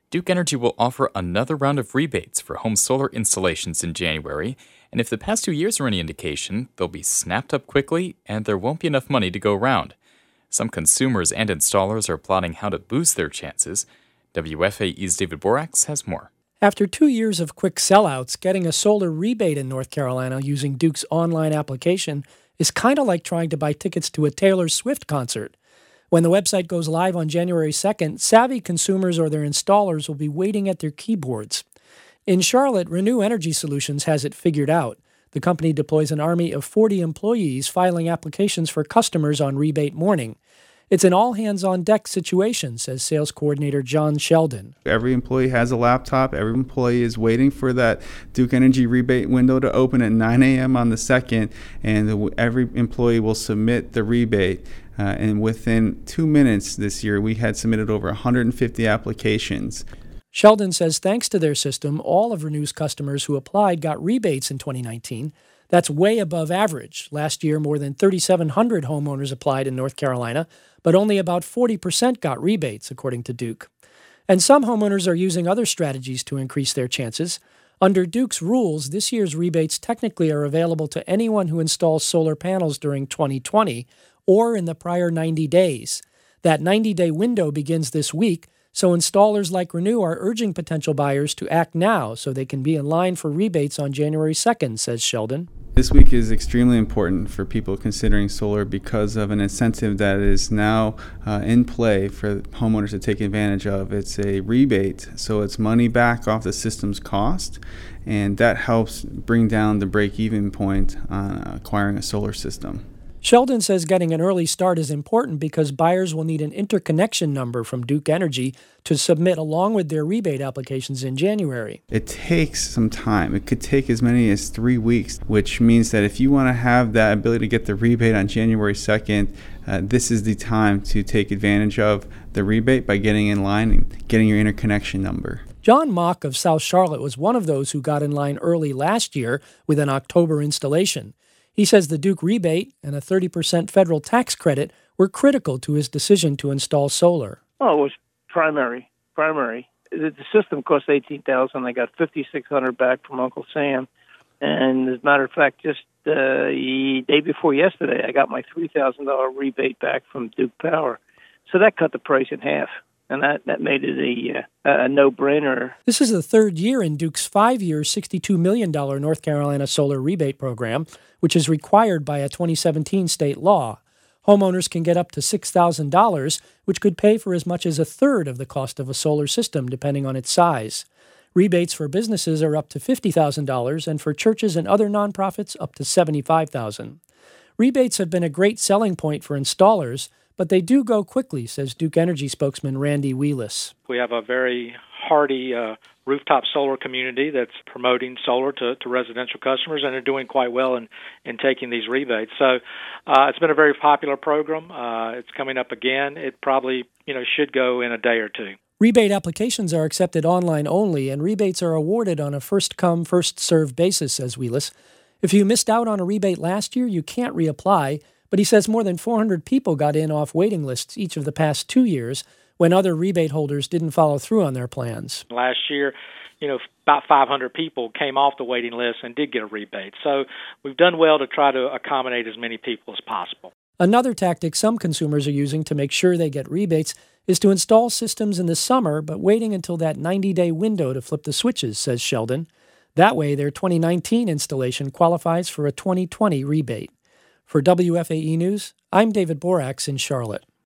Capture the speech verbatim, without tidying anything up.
Duke Energy will offer another round of rebates for home solar installations in January, and if the past two years are any indication, they'll be snapped up quickly and there won't be enough money to go around. Some consumers and installers are plotting how to boost their chances. W F A E's David Borax has more. After two years of quick sellouts, getting a solar rebate in North Carolina using Duke's online application is kind of like trying to buy tickets to a Taylor Swift concert. When the website goes live on January second, savvy consumers or their installers will be waiting at their keyboards. In Charlotte, Renew Energy Solutions has it figured out. The company deploys an army of forty employees filing applications for customers on rebate morning. It's an all-hands-on-deck situation, says sales coordinator John Sheldon. Every employee has a laptop. Every employee is waiting for that Duke Energy rebate window to open at nine a.m. on the second, and the, every employee will submit the rebate. Uh, and within two minutes this year, we had submitted over one hundred fifty applications. Sheldon says thanks to their system, all of Renew's customers who applied got rebates in twenty nineteen. That's way above average. Last year, more than three thousand seven hundred homeowners applied in North Carolina, but only about forty percent got rebates, according to Duke. And some homeowners are using other strategies to increase their chances. Under Duke's rules, this year's rebates technically are available to anyone who installs solar panels during twenty twenty or in the prior ninety days. That ninety-day window begins this week, so installers like Renew are urging potential buyers to act now so they can be in line for rebates on January second, says Sheldon. This week is extremely important for people considering solar because of an incentive that is now uh, in play for homeowners to take advantage of. It's a rebate, so it's money back off the system's cost, and that helps bring down the break-even point on acquiring a solar system. Sheldon says getting an early start is important because buyers will need an interconnection number from Duke Energy to submit along with their rebate applications in January. It takes some time. It could take as many as three weeks, which means that if you want to have that ability to get the rebate on January second, uh, this is the time to take advantage of the rebate by getting in line and getting your interconnection number. John Mock of South Charlotte was one of those who got in line early last year with an October installation. He says the Duke rebate and a thirty percent federal tax credit were critical to his decision to install solar. Oh, it was primary, primary. The, the system cost eighteen thousand dollars. I got five thousand six hundred dollars back from Uncle Sam. And as a matter of fact, just uh, the day before yesterday, I got my three thousand dollars rebate back from Duke Power. So that cut the price in half. And that, that made it a, uh, a no-brainer. This is the third year in Duke's five-year, sixty-two million dollars North Carolina solar rebate program, which is required by a twenty seventeen state law. Homeowners can get up to six thousand dollars, which could pay for as much as a third of the cost of a solar system, depending on its size. Rebates for businesses are up to fifty thousand dollars, and for churches and other nonprofits, up to seventy-five thousand dollars. Rebates have been a great selling point for installers, but they do go quickly, says Duke Energy spokesman Randy Wheelis. We have a very hardy uh, rooftop solar community that's promoting solar to, to residential customers, and are doing quite well in, in taking these rebates. So uh, it's been a very popular program. Uh, it's coming up again. It probably you know should go in a day or two. Rebate applications are accepted online only, and rebates are awarded on a first-come, first-served basis, says Wheelis. If you missed out on a rebate last year, you can't reapply. But he says more than four hundred people got in off waiting lists each of the past two years when other rebate holders didn't follow through on their plans. Last year, you know, about five hundred people came off the waiting list and did get a rebate. So we've done well to try to accommodate as many people as possible. Another tactic some consumers are using to make sure they get rebates is to install systems in the summer, but waiting until that ninety-day window to flip the switches, says Sheldon. That way, their twenty nineteen installation qualifies for a twenty twenty rebate. For W F A E News, I'm David Borax in Charlotte.